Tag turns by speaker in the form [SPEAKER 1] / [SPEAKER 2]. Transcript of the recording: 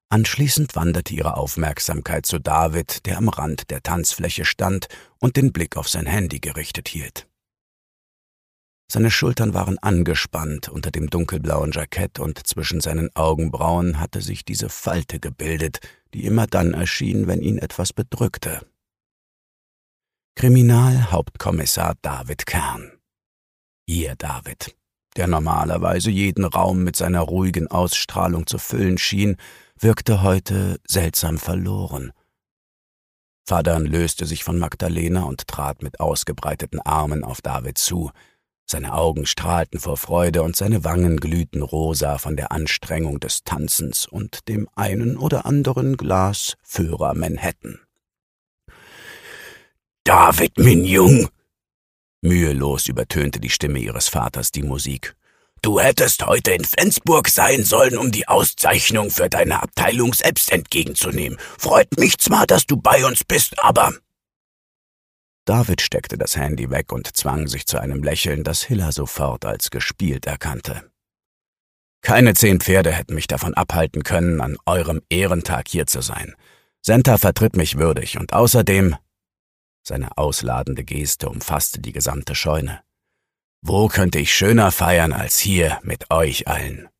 [SPEAKER 1] Anschließend wanderte ihre Aufmerksamkeit zu David, der am Rand der Tanzfläche stand und den Blick auf sein Handy gerichtet hielt. Seine Schultern waren angespannt unter dem dunkelblauen Jackett und zwischen seinen Augenbrauen hatte sich diese Falte gebildet, die immer dann erschien, wenn ihn etwas bedrückte. Kriminalhauptkommissar David Kern. Ihr David, der normalerweise jeden Raum mit seiner ruhigen Ausstrahlung zu füllen schien, wirkte heute seltsam verloren. Fadern löste sich von Magdalena und trat mit ausgebreiteten Armen auf David zu. Seine Augen strahlten vor Freude und seine Wangen glühten rosa von der Anstrengung des Tanzens und dem einen oder anderen Glas Föhrer Manhattan. »David, mein Jung!« Mühelos übertönte die Stimme ihres Vaters die Musik. »Du hättest heute in Flensburg sein sollen, um die Auszeichnung für deine Abteilung selbst entgegenzunehmen. Freut mich zwar, dass du bei uns bist, aber...« David steckte das Handy weg und zwang sich zu einem Lächeln, das Hilla sofort als gespielt erkannte. »Keine 10 Pferde hätten mich davon abhalten können, an eurem Ehrentag hier zu sein. Senta vertritt mich würdig und außerdem...« Seine ausladende Geste umfasste die gesamte Scheune. »Wo könnte ich schöner feiern als hier mit euch allen?«